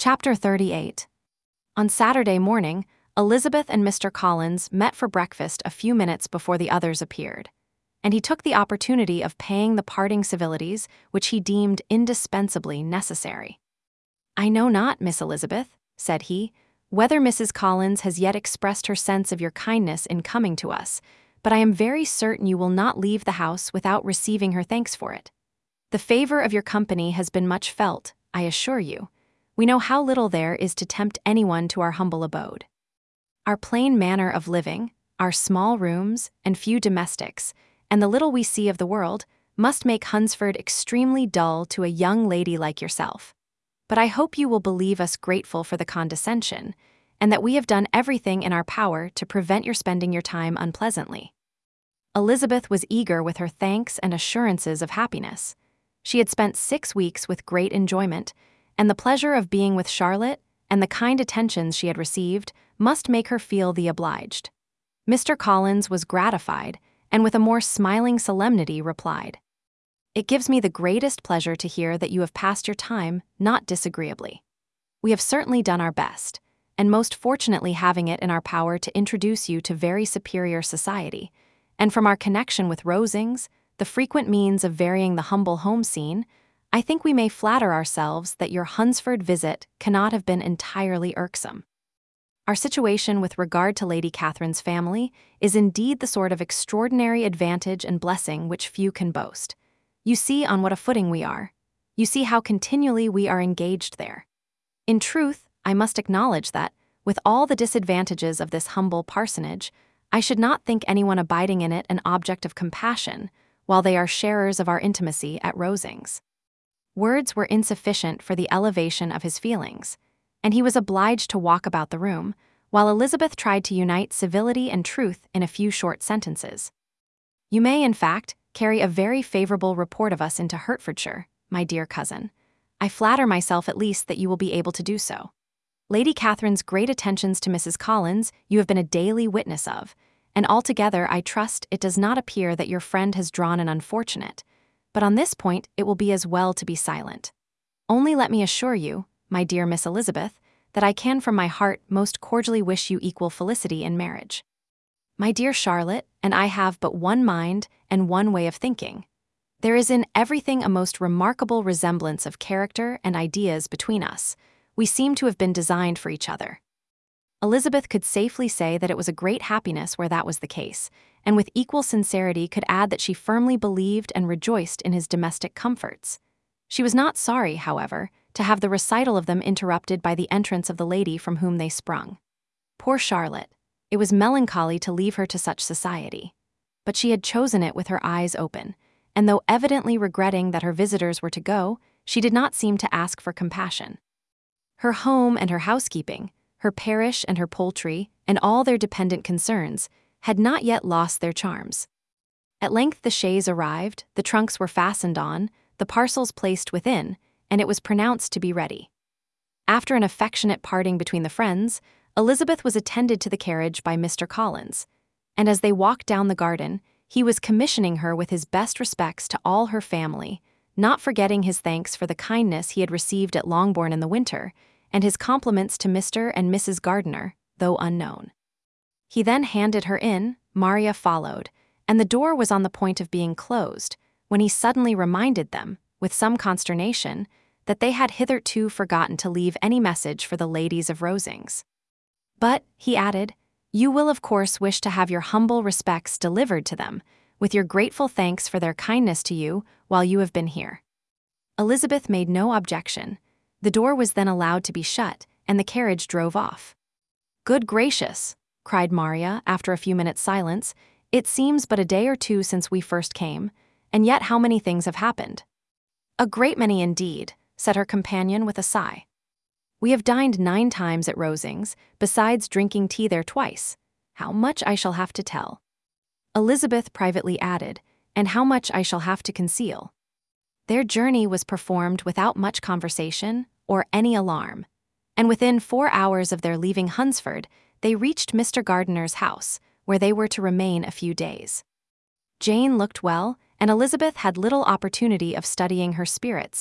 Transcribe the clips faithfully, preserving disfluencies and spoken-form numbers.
Chapter thirty-eight. On Saturday morning, Elizabeth and Mister Collins met for breakfast a few minutes before the others appeared, and he took the opportunity of paying the parting civilities which he deemed indispensably necessary. "I know not, Miss Elizabeth," said he, "whether Missus Collins has yet expressed her sense of your kindness in coming to us, but I am very certain you will not leave the house without receiving her thanks for it. The favor of your company has been much felt, I assure you. We know how little there is to tempt anyone to our humble abode. Our plain manner of living, our small rooms and few domestics, and the little we see of the world, must make Hunsford extremely dull to a young lady like yourself. But I hope you will believe us grateful for the condescension, and that we have done everything in our power to prevent your spending your time unpleasantly." Elizabeth was eager with her thanks and assurances of happiness. She had spent six weeks with great enjoyment, and the pleasure of being with Charlotte and the kind attentions she had received must make her feel the obliged. Mister Collins was gratified, and with a more smiling solemnity replied, "It gives me the greatest pleasure to hear that you have passed your time not disagreeably. We have certainly done our best, and most fortunately having it in our power to introduce you to very superior society, and from our connection with Rosings, the frequent means of varying the humble home scene, I think we may flatter ourselves that your Hunsford visit cannot have been entirely irksome. Our situation with regard to Lady Catherine's family is indeed the sort of extraordinary advantage and blessing which few can boast. You see on what a footing we are. You see how continually we are engaged there. In truth, I must acknowledge that, with all the disadvantages of this humble parsonage, I should not think anyone abiding in it an object of compassion, while they are sharers of our intimacy at Rosings." Words were insufficient for the elevation of his feelings, and he was obliged to walk about the room, while Elizabeth tried to unite civility and truth in a few short sentences. "You may, in fact, carry a very favorable report of us into Hertfordshire, my dear cousin. I flatter myself at least that you will be able to do so. Lady Catherine's great attentions to Missus Collins you have been a daily witness of, and altogether I trust it does not appear that your friend has drawn an unfortunate, but on this point it will be as well to be silent. Only let me assure you, my dear Miss Elizabeth, that I can from my heart most cordially wish you equal felicity in marriage. My dear Charlotte and I have but one mind and one way of thinking. There is in everything a most remarkable resemblance of character and ideas between us. We seem to have been designed for each other." Elizabeth could safely say that it was a great happiness where that was the case, and with equal sincerity could add that she firmly believed and rejoiced in his domestic comforts. She was not sorry, however, to have the recital of them interrupted by the entrance of the lady from whom they sprung. Poor Charlotte! It was melancholy to leave her to such society. But she had chosen it with her eyes open, and though evidently regretting that her visitors were to go, she did not seem to ask for compassion. Her home and her housekeeping, her parish and her poultry, and all their dependent concerns, had not yet lost their charms. At length the chaise arrived, the trunks were fastened on, the parcels placed within, and it was pronounced to be ready. After an affectionate parting between the friends, Elizabeth was attended to the carriage by Mister Collins, and as they walked down the garden, he was commissioning her with his best respects to all her family, not forgetting his thanks for the kindness he had received at Longbourn in the winter, and his compliments to Mister and Missus Gardiner, though unknown. He then handed her in, Maria followed, and the door was on the point of being closed, when he suddenly reminded them, with some consternation, that they had hitherto forgotten to leave any message for the ladies of Rosings. "But," he added, "you will of course wish to have your humble respects delivered to them, with your grateful thanks for their kindness to you while you have been here." Elizabeth made no objection. The door was then allowed to be shut, and the carriage drove off. "Good gracious!" cried Maria, after a few minutes' silence, "it seems but a day or two since we first came, and yet how many things have happened." "A great many indeed," said her companion with a sigh. "We have dined nine times at Rosings, besides drinking tea there twice. How much I shall have to tell." Elizabeth privately added, "and how much I shall have to conceal." Their journey was performed without much conversation or any alarm, and within four hours of their leaving Hunsford, they reached Mister Gardiner's house, where they were to remain a few days. Jane looked well, and Elizabeth had little opportunity of studying her spirits,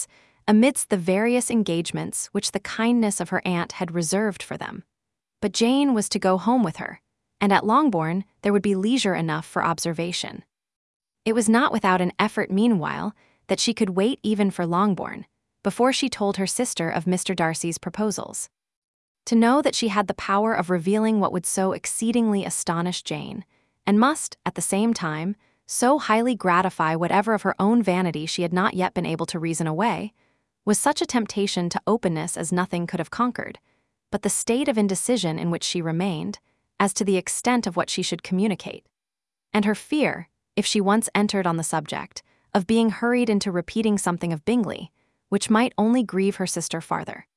amidst the various engagements which the kindness of her aunt had reserved for them. But Jane was to go home with her, and at Longbourn there would be leisure enough for observation. It was not without an effort meanwhile that she could wait even for Longbourn, before she told her sister of Mister Darcy's proposals. To know that she had the power of revealing what would so exceedingly astonish Jane, and must, at the same time, so highly gratify whatever of her own vanity she had not yet been able to reason away, was such a temptation to openness as nothing could have conquered, but the state of indecision in which she remained, as to the extent of what she should communicate, and her fear, if she once entered on the subject, of being hurried into repeating something of Bingley, which might only grieve her sister farther.